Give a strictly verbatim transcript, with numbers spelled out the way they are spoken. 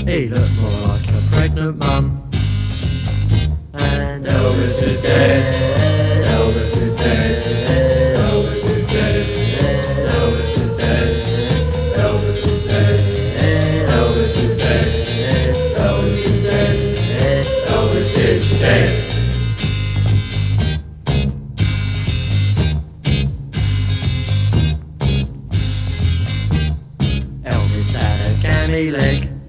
He looked more like a pregnant mum. And Elvis is dead, Elvis is dead, Elvis is dead, Elvis is dead, Elvis is dead, Elvis is dead, Elvis is dead, Elvis is dead. Elvis had a gammy leg.